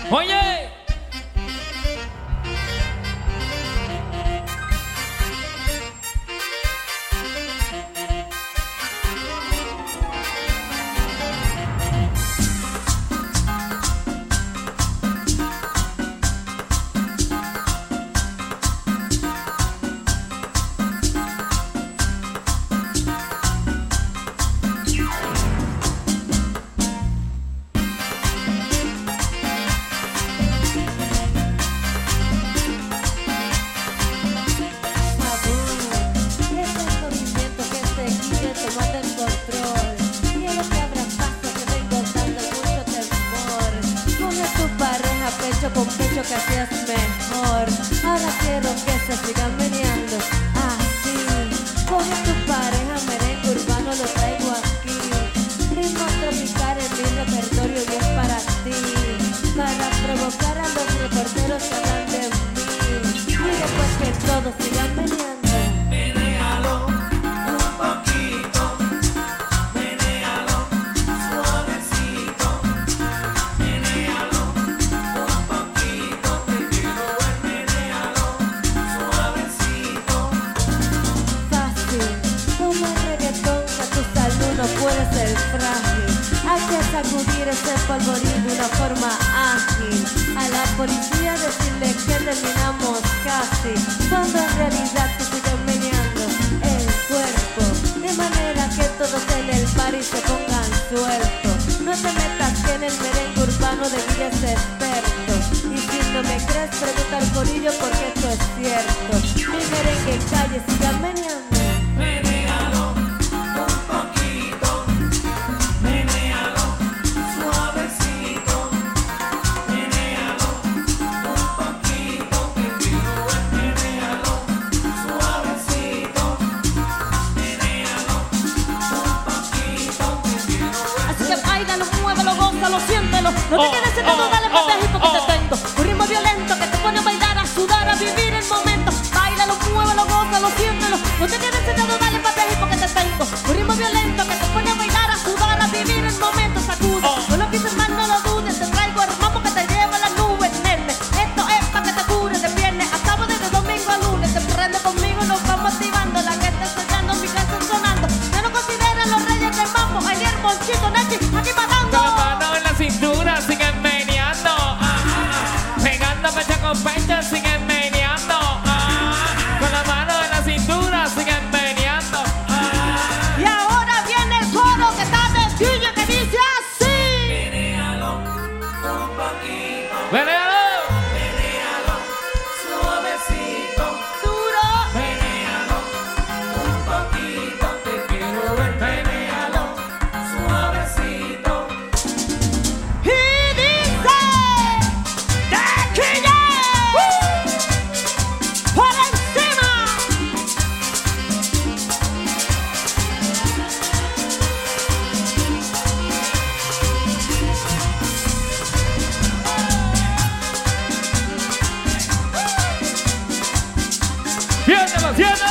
Oye. Con pecho que hacías mejor. Ahora quiero que se sigan meneando así. Coge tu pareja, merengue urbano, lo traigo aquí. Ritmo tropical en mi repertorio y es para ti. Para provocar a los reporteros que hablan de mí. Y después que todos sigan meneando. Puede ser frágil, hay que sacudir ese polvorín de una forma ágil. A la policía decirle que terminamos casi, cuando en realidad te siguen meneando el cuerpo, de manera que todos en el party se pongan sueltos. No te metas que en el merengue urbano de Guille es experto, y si no me crees pregunta al corillo porque esto es cierto. Mi merengue calle sigan meneando. Lo siéntelo, no te quedes sentado, dale patejito que te tengo. Un ritmo violento que te pone a bailar, a sudar, a vivir el momento. Báilalo, muévelo, gózalo, siéntelo. No te quedes sentado, dale patejito que te tengo. Un ritmo violento que te pone a bailar, a sudar, a vivir el momento. Sacude, no lo pienses mal, no lo dudes. Te traigo el mambo que te lleva a la nube, nene. Esto es pa' que te cures de viernes a sábado y de domingo a lunes. Te prende conmigo, nos vamos activando. La que está ensayando, mi casa sonando. Ya no consideran los reyes del mambo. Ayer, Monchito, Nachi, aquí matando. Cintura, siguen meneando, pegando pecho con pecho, siguen meneando, con la mano en la cintura, siguen meneando. Y ahora viene el coro que está de Guille que dice así. Menéalo un poquito. ¡Menéalo! Menéalo suavecito. Duro. Menéalo un poquito. Te quiero ver. Menéalo suavecito. Y dice de Guille por encima. ¡Siéntelo, siéntelo!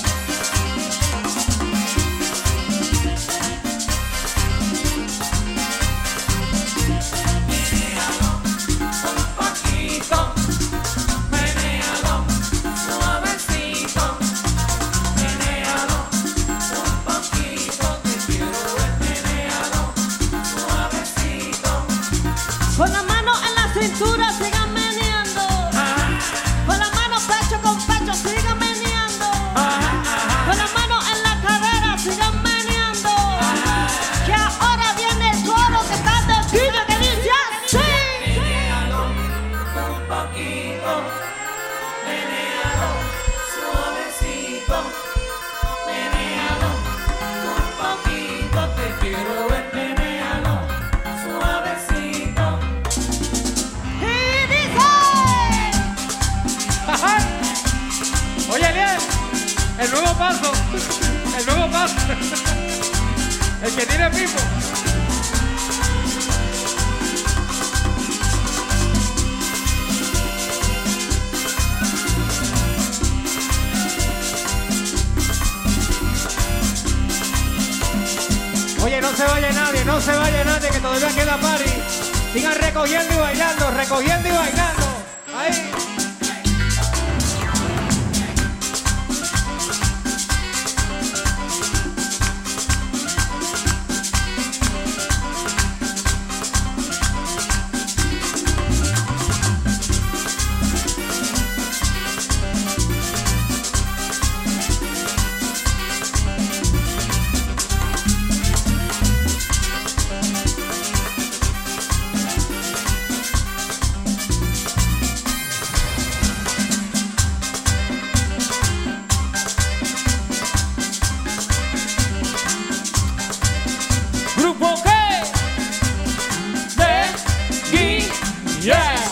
Menéalo suavecito. Menéalo un poquito. Te quiero ver. Menéalo suavecito. Con la mano en la cintura sigan meneando. Con la mano pecho con pecho sigan meneando. Con la mano en la cadera sigan meneando. Que ahora viene el coro que está de Guille que dice así. Menéalo un poquito. Menéalo suavecito. Menéalo un poquito. Te quiero ver. Menéalo suavecito. Y dice. Ajá. Oye, Eliel, el nuevo paso, el que tiene pipo. Oye, no se vaya nadie, que todavía queda party. Sigan recogiendo y bailando, recogiendo y bailando. Ahí. Grupo G de Gui, yeah.